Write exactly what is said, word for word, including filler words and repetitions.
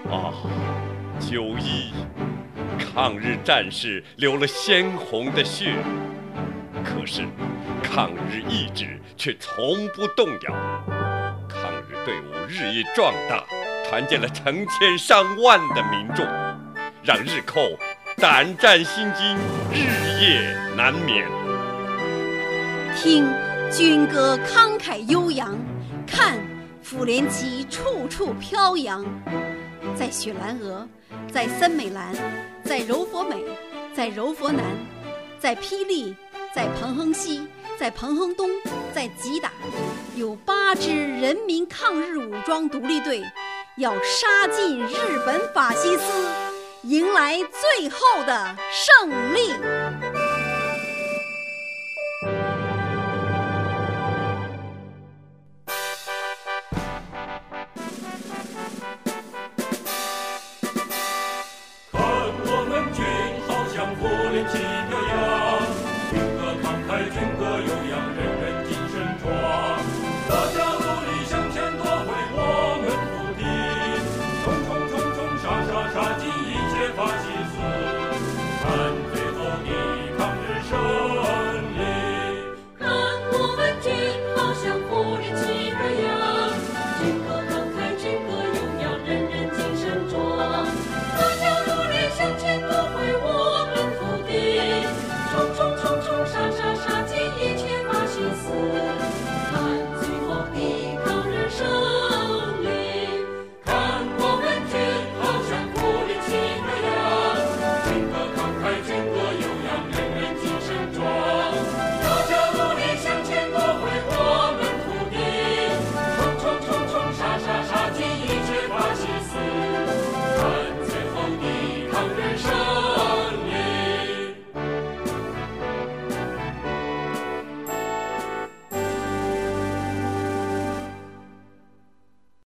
啊，九一，抗日战士流了鲜红的血，可是抗日意志却从不动摇。抗日队伍日益壮大，团结了成千上万的民众，让日寇胆战心惊，日夜难眠。 听军歌慷慨悠扬，看妇联旗处处飘扬。在雪兰莪，在森美兰，在柔佛美，在柔佛南，在霹雳，在彭亨西，在彭亨东，在吉打，有八支人民抗日武装独立队要杀进日本法西斯，迎来最后的胜利。